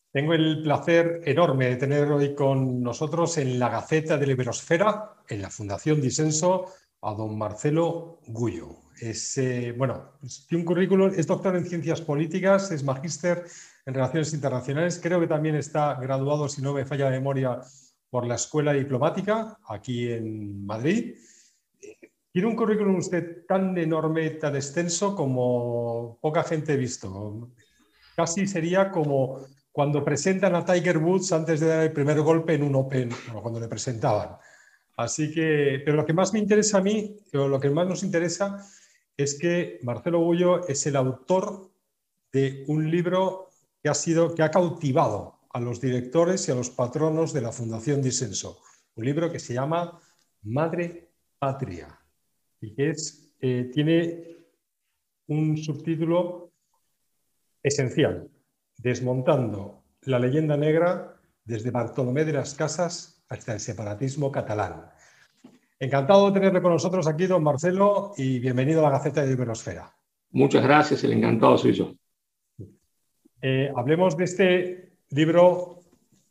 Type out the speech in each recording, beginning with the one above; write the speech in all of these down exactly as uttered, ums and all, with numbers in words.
Tengo el placer enorme de tener hoy con nosotros en la Gaceta de la Iberosfera, en la Fundación Disenso, a don Marcelo Gullo. Es, eh, bueno, tiene un currículum, es doctor en Ciencias Políticas, es magíster en Relaciones Internacionales, creo que también está graduado, si no me falla la memoria, por la Escuela Diplomática, aquí en Madrid. Tiene un currículum usted tan enorme, tan extenso como poca gente ha visto. Casi sería como cuando presentan a Tiger Woods antes de dar el primer golpe en un Open, bueno, cuando le presentaban. Así que, pero lo que más me interesa a mí, o lo que más nos interesa, es que Marcelo Gullo es el autor de un libro que ha sido, que ha cautivado a los directores y a los patronos de la Fundación Disenso. Un libro que se llama Madre Patria y que es, eh, tiene un subtítulo esencial: desmontando la leyenda negra desde Bartolomé de las Casas hasta el separatismo catalán. Encantado de tenerle con nosotros aquí, don Marcelo, y bienvenido a la Gaceta de Iberosfera. Muchas gracias, el encantado soy yo. Eh, hablemos de este libro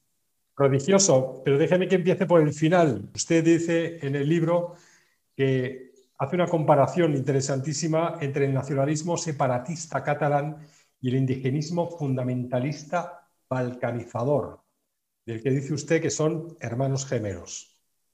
prodigioso, pero déjeme que empiece por el final. Usted dice en el libro que hace una comparación interesantísima entre el nacionalismo separatista catalán y el indigenismo fundamentalista balcanizador, del que dice usted que son hermanos gemelos.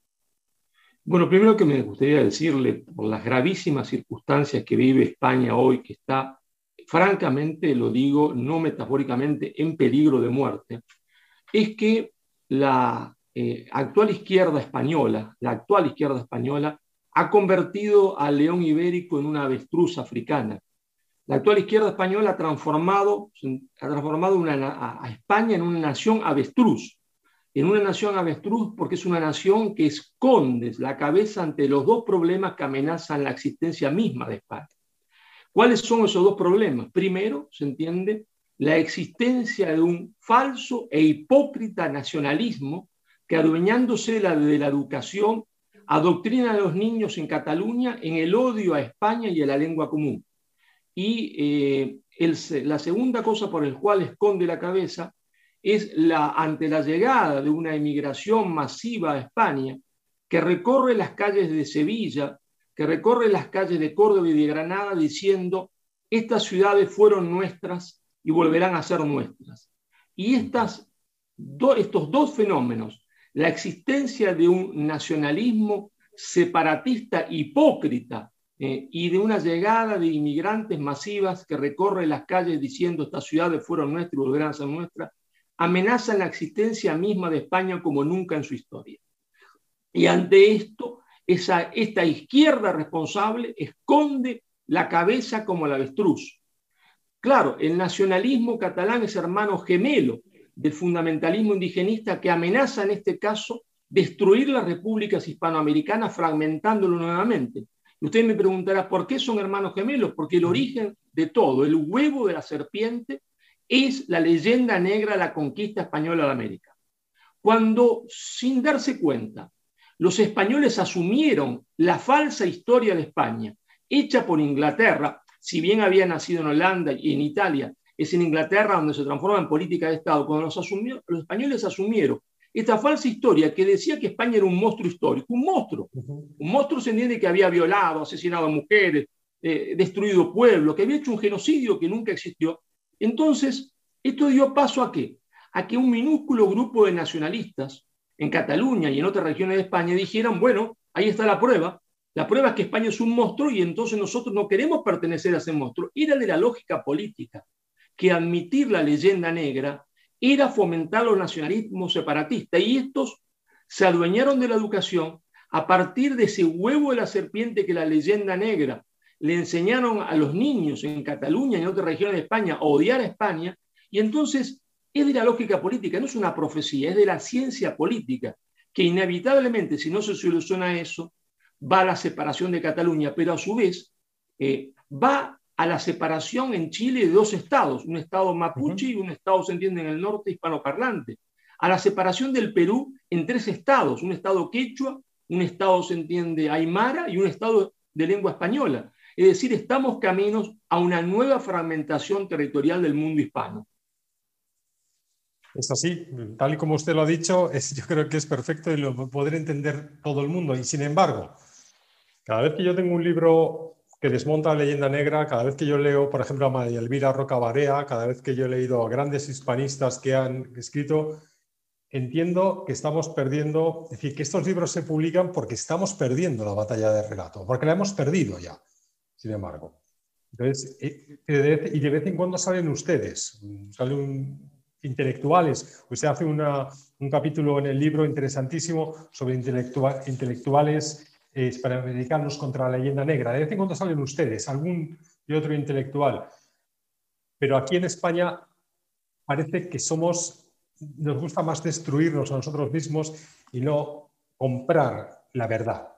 Bueno, primero que me gustaría decirle, por las gravísimas circunstancias que vive España hoy, que está, francamente, lo digo no metafóricamente, en peligro de muerte, es que la eh, actual izquierda española, la actual izquierda española, ha convertido al león ibérico en una avestruz africana. La actual izquierda española ha transformado, ha transformado una, a, a España en una nación avestruz. En una nación avestruz porque es una nación que esconde la cabeza ante los dos problemas que amenazan la existencia misma de España. ¿Cuáles son esos dos problemas? Primero, se entiende, la existencia de un falso e hipócrita nacionalismo que, adueñándose de la, de la educación, adoctrina a los niños en Cataluña en el odio a España y a la lengua común. Y eh, el, la segunda cosa por la cual esconde la cabeza es la, ante la llegada de una emigración masiva a España que recorre las calles de Sevilla, que recorre las calles de Córdoba y de Granada diciendo: estas ciudades fueron nuestras y volverán a ser nuestras. Y estas, do, estos dos fenómenos, la existencia de un nacionalismo separatista hipócrita eh, y de una llegada de inmigrantes masivas que recorre las calles diciendo: estas ciudades fueron nuestras y volverán a ser nuestras, amenazan la existencia misma de España como nunca en su historia. Y ante esto, esa, esta izquierda responsable esconde la cabeza como el avestruz. Claro, el nacionalismo catalán es hermano gemelo del fundamentalismo indigenista que amenaza en este caso destruir las repúblicas hispanoamericanas fragmentándolo nuevamente. Y usted me preguntará, ¿por qué son hermanos gemelos? Porque el origen de todo, el huevo de la serpiente, es la leyenda negra de la conquista española de América. Cuando, sin darse cuenta, los españoles asumieron la falsa historia de España, hecha por Inglaterra, si bien había nacido en Holanda y en Italia, es en Inglaterra donde se transforma en política de Estado, cuando los, asumió, los españoles asumieron esta falsa historia que decía que España era un monstruo histórico, un monstruo. Uh-huh. Un monstruo se entiende que había violado, asesinado a mujeres, eh, destruido pueblos, que había hecho un genocidio que nunca existió. Entonces, esto dio paso a qué? A que un minúsculo grupo de nacionalistas en Cataluña y en otras regiones de España dijeran: bueno, ahí está la prueba. La prueba es que España es un monstruo y entonces nosotros no queremos pertenecer a ese monstruo. Era de la lógica política que admitir la leyenda negra era fomentar los nacionalismos separatistas, y estos se adueñaron de la educación a partir de ese huevo de la serpiente que la leyenda negra le enseñaron a los niños en Cataluña y en otras regiones de España a odiar a España. Y entonces es de la lógica política, no es una profecía, es de la ciencia política, que inevitablemente, si no se soluciona eso, va a la separación de Cataluña, pero a su vez eh, va a la separación en Chile de dos estados, un estado mapuche uh-huh. y un estado, se entiende, en el norte hispanoparlante, a la separación del Perú en tres estados, un estado quechua, un estado, se entiende, aymara y un estado de lengua española. Es decir, estamos caminos a una nueva fragmentación territorial del mundo hispano. Es así, tal y como usted lo ha dicho, es, yo creo que es perfecto y lo podrá entender todo el mundo. Y sin embargo, cada vez que yo tengo un libro que desmonta la leyenda negra, cada vez que yo leo, por ejemplo, a María Elvira Roca Barea, cada vez que yo he leído a grandes hispanistas que han escrito, entiendo que estamos perdiendo, es decir, que estos libros se publican porque estamos perdiendo la batalla de relato, porque la hemos perdido ya, sin embargo. Entonces, y de vez en cuando salen ustedes, salen intelectuales. Usted hace una, un capítulo en el libro interesantísimo sobre intelectual, intelectuales eh, hispanoamericanos contra la leyenda negra. De vez en cuando salen ustedes, algún y otro intelectual. Pero aquí en España parece que somos, nos gusta más destruirnos a nosotros mismos y no comprar la verdad.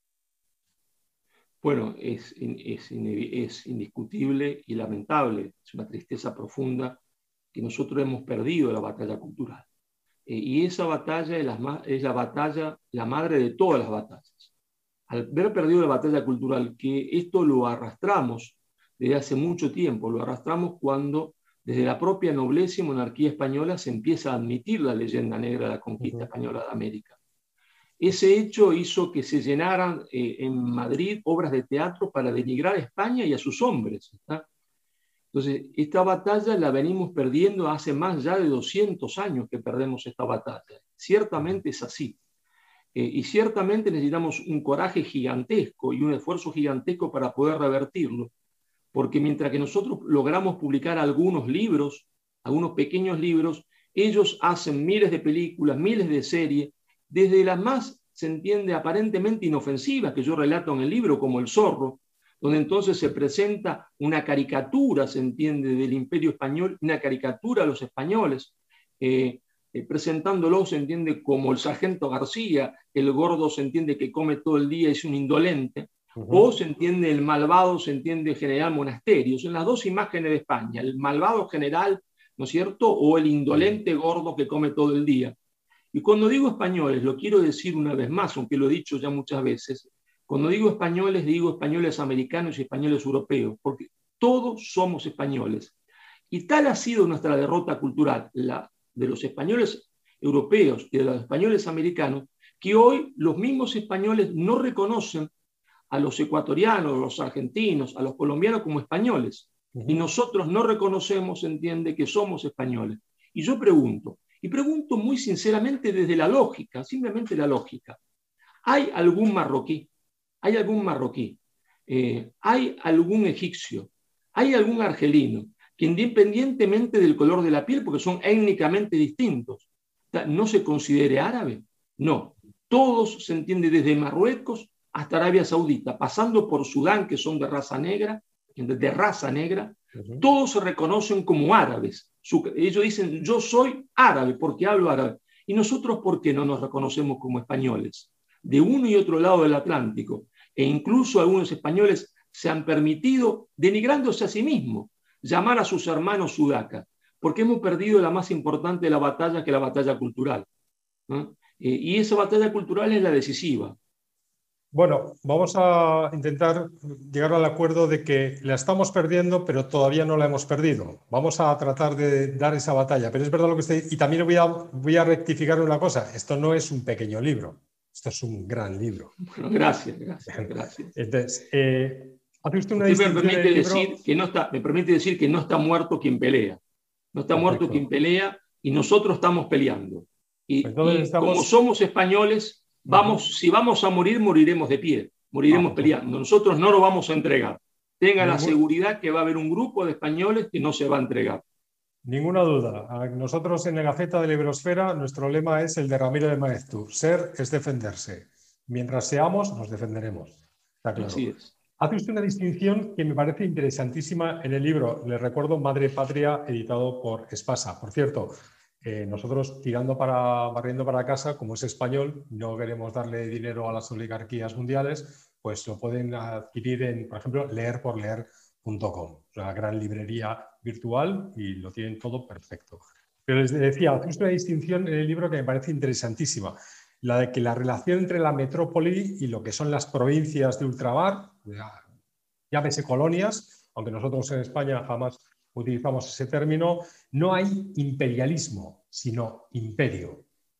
Bueno, es, es, es indiscutible y lamentable, es una tristeza profunda que nosotros hemos perdido la batalla cultural. Eh, y esa batalla es la, es la batalla, la madre de todas las batallas. Al haber perdido la batalla cultural, que esto lo arrastramos desde hace mucho tiempo, lo arrastramos cuando desde la propia nobleza y monarquía española se empieza a admitir la leyenda negra de la conquista uh-huh. española de América. Ese hecho hizo que se llenaran eh, en Madrid obras de teatro para denigrar a España y a sus hombres. ¿Está? Entonces, esta batalla la venimos perdiendo hace más ya de doscientos años que perdemos esta batalla. Ciertamente es así. Eh, y ciertamente necesitamos un coraje gigantesco y un esfuerzo gigantesco para poder revertirlo. Porque mientras que nosotros logramos publicar algunos libros, algunos pequeños libros, ellos hacen miles de películas, miles de series, desde las más, se entiende, aparentemente inofensivas que yo relato en el libro, como El Zorro, donde entonces se presenta una caricatura, se entiende, del Imperio Español, una caricatura a los españoles, eh, eh, presentándolo, se entiende, como el sargento García, el gordo se entiende que come todo el día y es un indolente, uh-huh. o se entiende el malvado, se entiende general Monasterios, en las dos imágenes de España, el malvado general, ¿no es cierto?, o el indolente gordo que come todo el día. Y cuando digo españoles, lo quiero decir una vez más, aunque lo he dicho ya muchas veces, cuando digo españoles, digo españoles americanos y españoles europeos, porque todos somos españoles. Y tal ha sido nuestra derrota cultural, la de los españoles europeos y de los españoles americanos, que hoy los mismos españoles no reconocen a los ecuatorianos, a los argentinos, a los colombianos como españoles. Uh-huh. Y nosotros no reconocemos, entiende, que somos españoles. Y yo pregunto, y pregunto muy sinceramente desde la lógica, simplemente la lógica. ¿Hay algún marroquí? ¿Hay algún marroquí? Eh, ¿Hay algún egipcio? ¿Hay algún argelino que independientemente del color de la piel, porque son étnicamente distintos, no se considere árabe? No. Todos se entiende desde Marruecos hasta Arabia Saudita, pasando por Sudán, que son de raza negra, de raza negra, uh-huh. todos se reconocen como árabes. Su, ellos dicen, yo soy árabe porque hablo árabe. ¿Y nosotros por qué no nos reconocemos como españoles? De uno y otro lado del Atlántico. E incluso algunos españoles se han permitido, denigrándose a sí mismos, llamar a sus hermanos sudacas, porque hemos perdido la más importante de la batalla, que es la batalla cultural. ¿no? Eh, y esa batalla cultural es la decisiva. Bueno, vamos a intentar llegar al acuerdo de que la estamos perdiendo, pero todavía no la hemos perdido. Vamos a tratar de dar esa batalla, pero es verdad lo que usted... Y también voy a, voy a rectificar una cosa, esto no es un pequeño libro, esto es un gran libro. Bueno, gracias, gracias, gracias. Entonces, eh, hace usted una usted distinción me permite, en el decir libro... que no está, me permite decir que no está muerto quien pelea. No está Perfecto. muerto quien pelea y nosotros estamos peleando. Y, y estamos... como somos españoles... Vamos, uh-huh. Si vamos a morir, moriremos de pie, moriremos ah, peleando. Nosotros no lo vamos a entregar. Tenga Ningún... la seguridad que va a haber un grupo de españoles que no se va a entregar. Ninguna duda. Nosotros en la Gaceta de la Iberosfera, nuestro lema es el de Ramiro de Maeztu. Ser es defenderse. Mientras seamos, nos defenderemos. Está claro. Así es. Hace usted una distinción que me parece interesantísima en el libro. Le recuerdo Madre Patria, editado por Espasa. Por cierto, Eh, nosotros tirando para, barriendo para casa, como es español, no queremos darle dinero a las oligarquías mundiales, pues lo pueden adquirir en, por ejemplo, leer por leer punto com, una gran librería virtual y lo tienen todo perfecto. Pero les decía, hace una distinción en el libro que me parece interesantísima, la de que la relación entre la metrópoli y lo que son las provincias de ultramar, llámese colonias, aunque nosotros en España jamás utilizamos ese término, no hay imperialismo, sino imperio.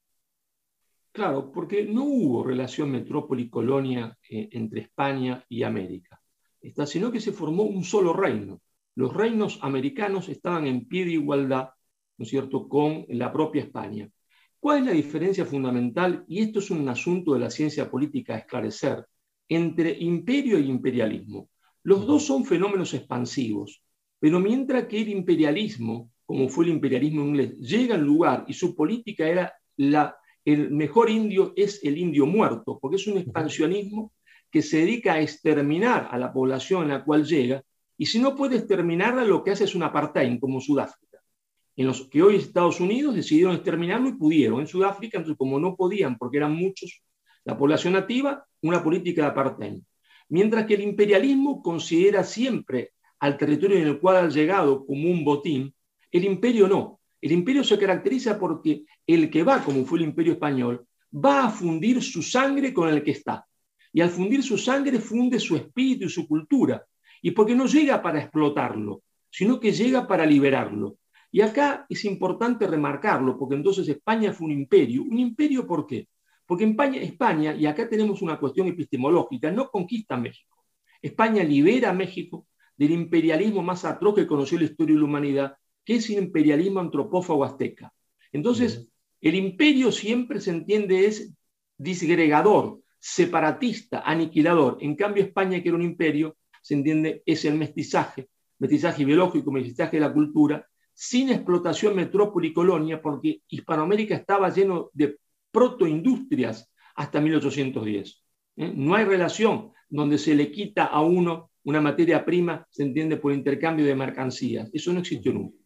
Claro, porque no hubo relación metrópoli-colonia eh, entre España y América, está, sino que se formó un solo reino. Los reinos americanos estaban en pie de igualdad, ¿no es cierto?, con la propia España. ¿Cuál es la diferencia fundamental? Y esto es un asunto de la ciencia política a esclarecer, entre imperio e imperialismo. Los dos son fenómenos expansivos, pero mientras que el imperialismo, como fue el imperialismo inglés, llega al lugar y su política era la... el mejor indio es el indio muerto, porque es un expansionismo que se dedica a exterminar a la población en la cual llega, y si no puede exterminarla, lo que hace es un apartheid, como Sudáfrica, en los que hoy Estados Unidos decidieron exterminarlo y pudieron. En Sudáfrica, entonces, como no podían, porque eran muchos, la población nativa, una política de apartheid. Mientras que el imperialismo considera siempre al territorio en el cual ha llegado como un botín, el imperio no. El imperio se caracteriza porque el que va, como fue el imperio español, va a fundir su sangre con el que está. Y al fundir su sangre funde su espíritu y su cultura. Y porque no llega para explotarlo, sino que llega para liberarlo. Y acá es importante remarcarlo, porque entonces España fue un imperio. ¿Un imperio por qué? Porque España, España, y acá tenemos una cuestión epistemológica, no conquista México. España libera a México del imperialismo más atroz que conoció la historia de la humanidad, que es el imperialismo antropófago azteca. Entonces, uh-huh. el imperio siempre se entiende es disgregador, separatista, aniquilador. En cambio, España, que era un imperio, se entiende es el mestizaje, mestizaje biológico, mestizaje de la cultura, sin explotación metrópoli-colonia, porque Hispanoamérica estaba lleno de protoindustrias hasta mil ochocientos diez. ¿Eh? No hay relación donde se le quita a uno una materia prima, se entiende, por intercambio de mercancías. Eso no existió nunca.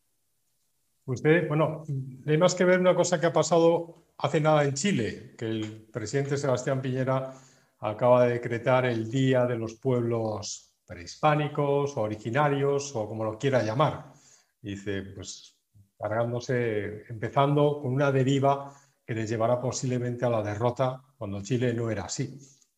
Usted, bueno, hay más que ver una cosa que ha pasado hace nada en Chile, que el presidente Sebastián Piñera acaba de decretar el Día de los Pueblos Prehispánicos o Originarios, o como lo quiera llamar. Dice, pues, cargándose, empezando con una deriva que les llevará posiblemente a la derrota cuando Chile no era así.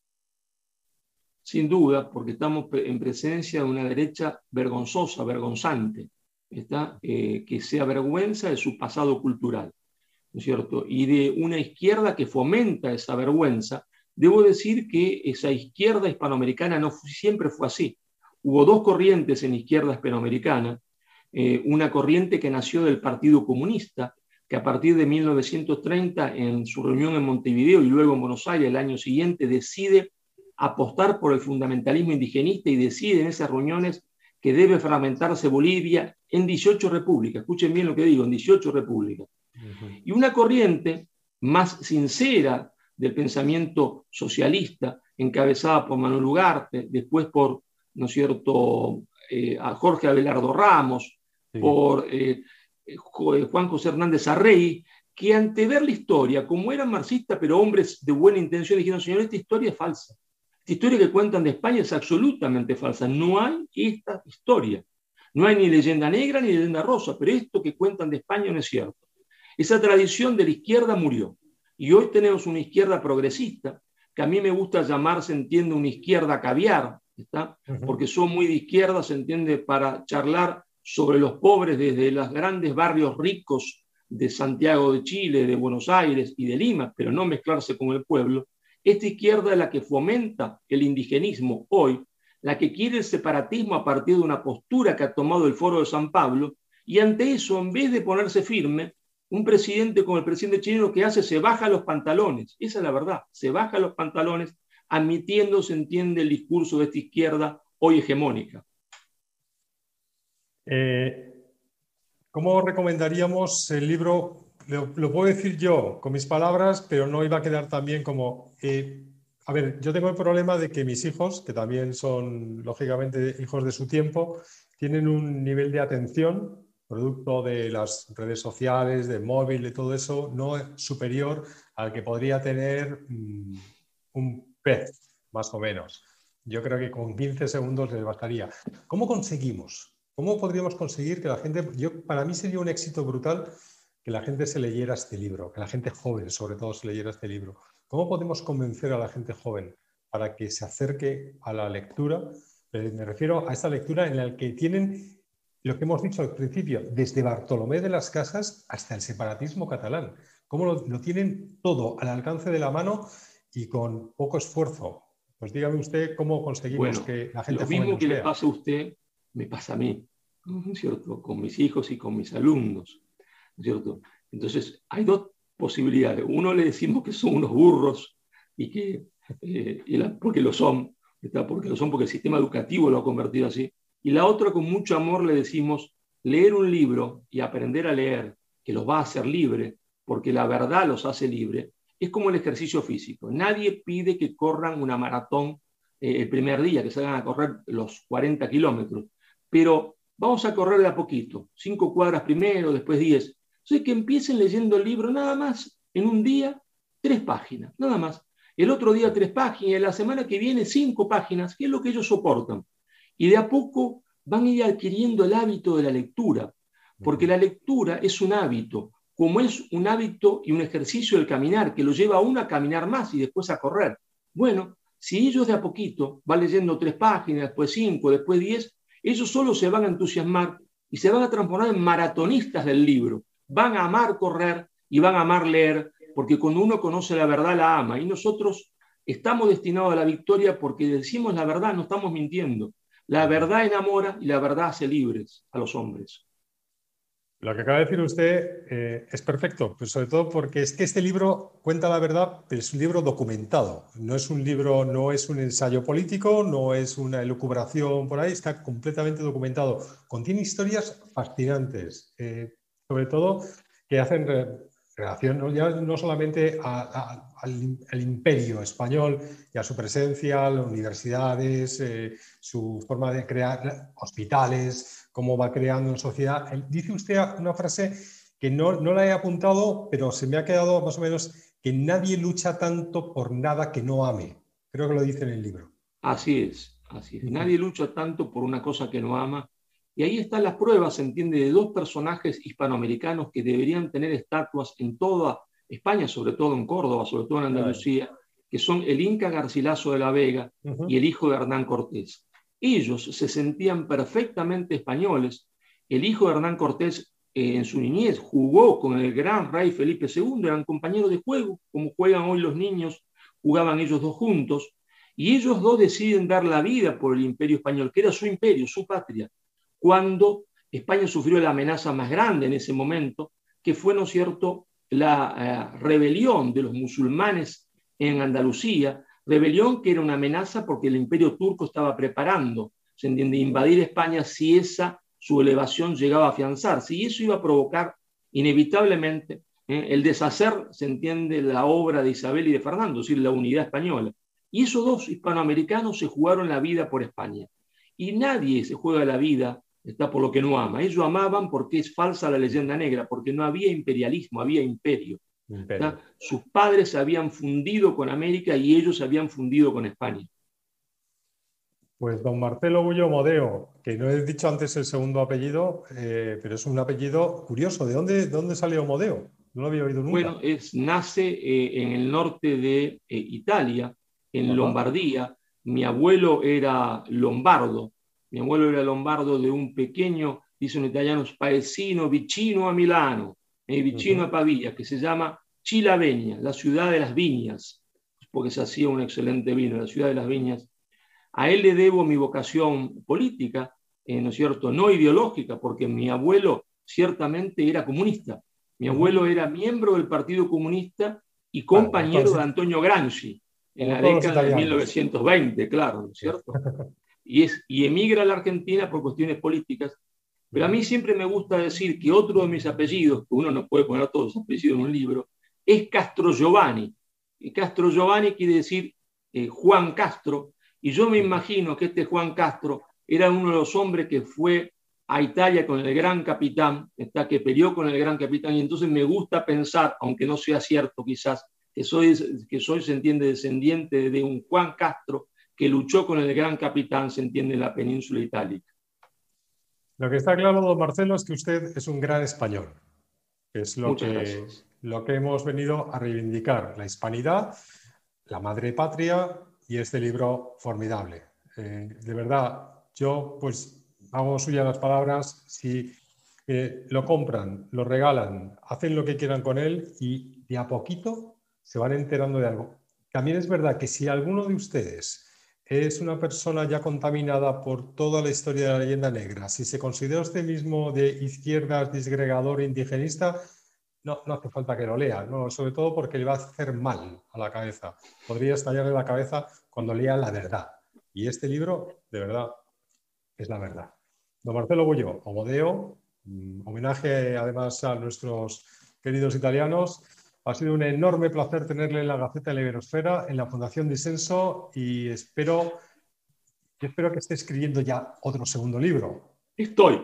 Sin duda, porque estamos en presencia de una derecha vergonzosa, vergonzante, ¿está? Eh, que se avergüenza de su pasado cultural, ¿no es cierto? Y de una izquierda que fomenta esa vergüenza. Debo decir que esa izquierda hispanoamericana no fue, siempre fue así. Hubo dos corrientes en la izquierda hispanoamericana, eh, una corriente que nació del Partido Comunista, que a partir de mil novecientos treinta, en su reunión en Montevideo y luego en Buenos Aires el año siguiente, decide apostar por el fundamentalismo indigenista y decide en esas reuniones que debe fragmentarse Bolivia en dieciocho repúblicas. Escuchen bien lo que digo, en dieciocho repúblicas. Uh-huh. Y una corriente más sincera del pensamiento socialista, encabezada por Manuel Ugarte, después por, ¿no es cierto?, eh, a Jorge Abelardo Ramos, sí. por eh, Juan José Hernández Arrey, que ante ver la historia, como eran marxistas, pero hombres de buena intención, dijeron, señor, esta historia es falsa. Esta historia que cuentan de España es absolutamente falsa. No hay esta historia. No hay ni leyenda negra ni leyenda rosa, pero esto que cuentan de España no es cierto. Esa tradición de la izquierda murió. Y hoy tenemos una izquierda progresista, que a mí me gusta llamar, se entiende, una izquierda caviar, ¿está? Uh-huh. Porque son muy de izquierda, se entiende, para charlar sobre los pobres desde los grandes barrios ricos de Santiago de Chile, de Buenos Aires y de Lima, pero no mezclarse con el pueblo. Esta izquierda es la que fomenta el indigenismo hoy, la que quiere el separatismo a partir de una postura que ha tomado el Foro de San Pablo, y ante eso, en vez de ponerse firme, un presidente como el presidente chileno lo que hace, se baja los pantalones. Esa es la verdad, se baja los pantalones, admitiendo, se entiende, el discurso de esta izquierda hoy hegemónica. Eh, ¿Cómo recomendaríamos el libro? Lo, lo puedo decir yo con mis palabras, pero no iba a quedar tan bien como... Eh, a ver, yo tengo el problema de que mis hijos, que también son, lógicamente, hijos de su tiempo, tienen un nivel de atención, producto de las redes sociales, de móvil, de todo eso, no superior al que podría tener um, un pez, más o menos. Yo creo que con quince segundos les bastaría. ¿Cómo conseguimos? ¿Cómo podríamos conseguir que la gente... Yo, para mí sería un éxito brutal que la gente se leyera este libro, que la gente joven, sobre todo, se leyera este libro. ¿Cómo podemos convencer a la gente joven para que se acerque a la lectura? Me refiero a esta lectura en la que tienen lo que hemos dicho al principio, desde Bartolomé de las Casas hasta el separatismo catalán. Cómo lo, lo tienen todo al alcance de la mano y con poco esfuerzo. Pues dígame usted cómo conseguimos Bueno, que la gente lo joven mismo nos que le lea. pasa a usted, me pasa a mí, ¿no es cierto? Con mis hijos y con mis alumnos, ¿no es cierto? Entonces, hay dos posibilidades. Uno le decimos que son unos burros, y que, eh, y la, porque lo son, ¿está? Porque lo son porque el sistema educativo lo ha convertido así. Y la otra, con mucho amor, le decimos, leer un libro y aprender a leer, que los va a hacer libre, porque la verdad los hace libre, es como el ejercicio físico. Nadie pide que corran una maratón eh, el primer día, que salgan a correr los cuarenta kilómetros, pero vamos a correr de a poquito, cinco cuadras primero, después diez. Entonces, que empiecen leyendo el libro nada más en un día, tres páginas, nada más. El otro día tres páginas, y la semana que viene cinco páginas, que es lo que ellos soportan. Y de a poco van a ir adquiriendo el hábito de la lectura, porque la lectura es un hábito, como es un hábito y un ejercicio del caminar, que lo lleva a uno a caminar más y después a correr. Bueno, si ellos de a poquito van leyendo tres páginas, después cinco, después diez, ellos solo se van a entusiasmar y se van a transformar en maratonistas del libro. Van a amar correr y van a amar leer, porque cuando uno conoce la verdad la ama. Y nosotros estamos destinados a la victoria porque decimos la verdad, no estamos mintiendo. La verdad enamora y la verdad hace libres a los hombres. Lo que acaba de decir usted eh, es perfecto, pues sobre todo porque es que este libro cuenta la verdad, pero es un libro documentado. No es un libro, no es un ensayo político, no es una elucubración por ahí, está completamente documentado. Contiene historias fascinantes, eh, sobre todo que hacen re relación ¿no? Ya no solamente a, a, al, al imperio español y a su presencia, las universidades, eh, su forma de crear hospitales, cómo va creando en sociedad. Dice usted una frase que no, no la he apuntado, pero se me ha quedado más o menos, que nadie lucha tanto por nada que no ame. Creo que lo dice en el libro. Así es, así es. Nadie lucha tanto por una cosa que no ama. Y ahí están las pruebas, se entiende, de dos personajes hispanoamericanos que deberían tener estatuas en toda España, sobre todo en Córdoba, sobre todo en Andalucía, que son el Inca Garcilaso de la Vega uh-huh. y el hijo de Hernán Cortés. Ellos se sentían perfectamente españoles. El hijo de Hernán Cortés, eh, en su niñez, jugó con el gran rey Felipe segundo, eran compañeros de juego, como juegan hoy los niños, jugaban ellos dos juntos. Y ellos dos deciden dar la vida por el imperio español, que era su imperio, su patria, cuando España sufrió la amenaza más grande en ese momento, que fue, ¿no es cierto?, la eh, rebelión de los musulmanes en Andalucía, rebelión que era una amenaza porque el imperio turco estaba preparando, se entiende, invadir España si esa su elevación llegaba a afianzarse, y eso iba a provocar inevitablemente eh, el deshacer, se entiende, la obra de Isabel y de Fernando, es decir, la unidad española. Y esos dos hispanoamericanos se jugaron la vida por España. Y nadie se juega la vida está por lo que no ama. Ellos amaban porque es falsa la leyenda negra, porque no había imperialismo, había imperio. imperio. Sus padres se habían fundido con América y ellos se habían fundido con España. Pues don Marcelo Gullo Modeo, que no he dicho antes el segundo apellido, eh, pero es un apellido curioso. ¿De dónde, de dónde salió Modeo? No lo había oído nunca. Bueno, es, nace eh, en el norte de eh, Italia, en Ajá. Lombardía. Mi abuelo era lombardo, mi abuelo era lombardo de un pequeño, dicen los italianos, paesino vicino a Milano, eh, vicino uh-huh. a Pavia, que se llama Chilavegna, la ciudad de las viñas, porque se hacía un excelente vino, la ciudad de las viñas. A él le debo mi vocación política, eh, ¿no es cierto?, no ideológica, porque mi abuelo ciertamente era comunista. Mi abuelo uh-huh. era miembro del Partido Comunista y compañero de Antonio Gramsci en la década de mil novecientos veinte, claro, ¿no es cierto? Y, es, y emigra a la Argentina por cuestiones políticas. Pero a mí siempre me gusta decir que otro de mis apellidos, que uno no puede poner todos los apellidos en un libro, es Castro Giovanni. Y Castro Giovanni quiere decir eh, Juan Castro, y yo me imagino que este Juan Castro era uno de los hombres que fue a Italia con el gran capitán, está, que peleó con el gran capitán, y entonces me gusta pensar, aunque no sea cierto quizás, que soy, que soy, se entiende, descendiente de un Juan Castro que luchó con el gran capitán, se entiende, en la península itálica. Lo que está claro, don Marcelo, es que usted es un gran español, que es lo que, lo que hemos venido a reivindicar, la hispanidad, la madre patria y este libro formidable. Eh, de verdad, yo pues hago suyas las palabras, si eh, lo compran, lo regalan, hacen lo que quieran con él y de a poquito se van enterando de algo. También es verdad que si alguno de ustedes es una persona ya contaminada por toda la historia de la leyenda negra, si se considera usted mismo de izquierdas, disgregador, indigenista, no, no hace falta que lo lea, no, sobre todo porque le va a hacer mal a la cabeza. Podría estallarle la cabeza cuando lea la verdad. Y este libro, de verdad, es la verdad. Don Marcelo Gullo, Omodeo, homenaje además a nuestros queridos italianos. Ha sido un enorme placer tenerle en la Gaceta de la Iberosfera, en la Fundación Disenso, y espero, espero que esté escribiendo ya otro segundo libro. Estoy.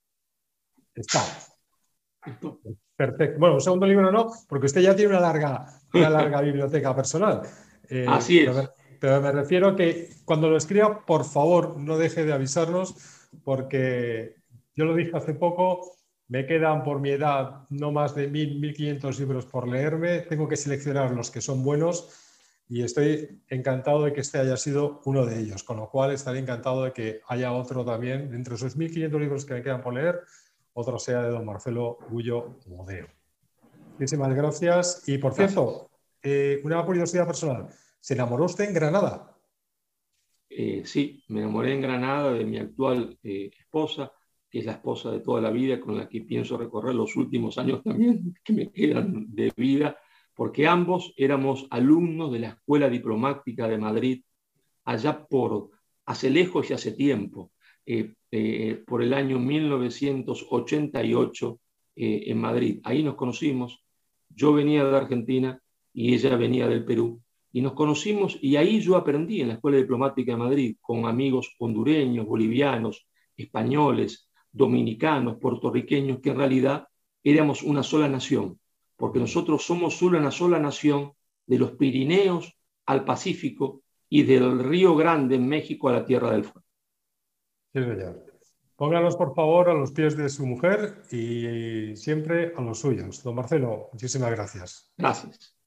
Está. Estoy. Perfecto. Bueno, un segundo libro no, porque usted ya tiene una larga, una larga biblioteca personal. Eh, Así es. Pero me, pero me refiero a que cuando lo escriba, por favor, no deje de avisarnos, porque yo lo dije hace poco, me quedan por mi edad no más de mil, mil quinientos libros por leerme, tengo que seleccionar los que son buenos y estoy encantado de que este haya sido uno de ellos, con lo cual estaré encantado de que haya otro también, entre esos mil quinientos libros que me quedan por leer, otro sea de don Marcelo Gullo Omodeo. Muchísimas gracias. Y por cierto, eh, una curiosidad personal, ¿se enamoró usted en Granada? Eh, sí, me enamoré en Granada de mi actual eh, esposa, que es la esposa de toda la vida, con la que pienso recorrer los últimos años también que me quedan de vida, porque ambos éramos alumnos de la Escuela Diplomática de Madrid, allá por, hace lejos y hace tiempo, eh, eh, por el año mil novecientos ochenta y ocho eh, en Madrid. Ahí nos conocimos, yo venía de Argentina y ella venía del Perú. Y nos conocimos y ahí yo aprendí en la Escuela Diplomática de Madrid con amigos hondureños, bolivianos, españoles, dominicanos, puertorriqueños, que en realidad éramos una sola nación, porque nosotros somos una sola nación de los Pirineos al Pacífico y del Río Grande en México a la Tierra del Fuego. Sí, señor. Póngalos, por favor, a los pies de su mujer y siempre a los suyos. Don Marcelo, muchísimas gracias. Gracias.